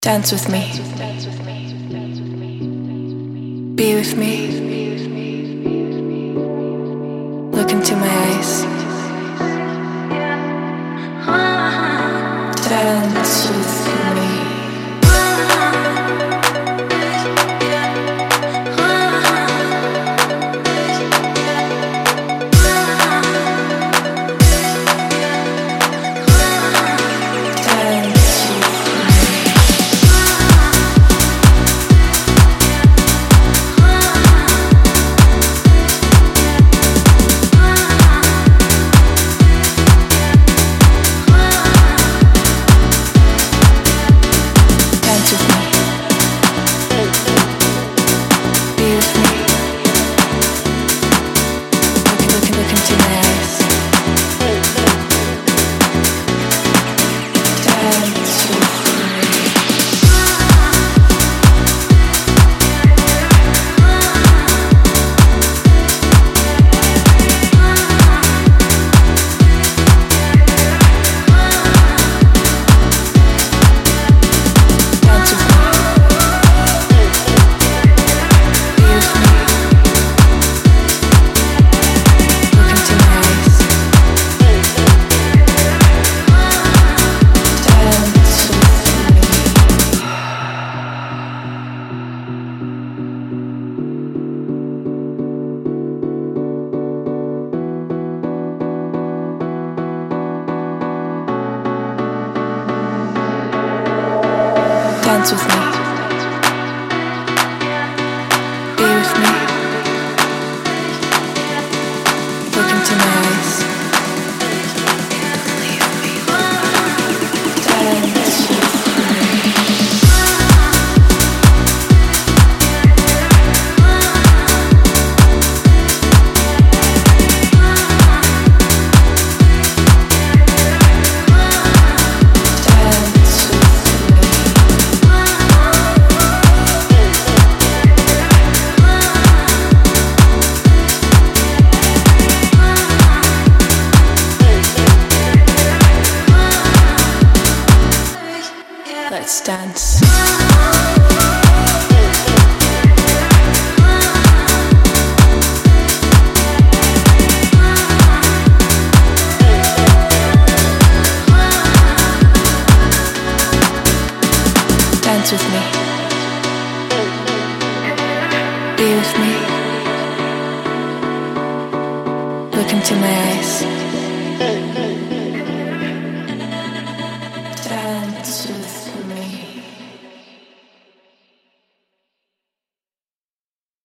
Dance with me. Be with me. Look into my eyes. Dance with me. Dance with me. Be with me. Look into my eyes. Dance with me. Let's dance. Dance with me. Be with me. Look into my eyes.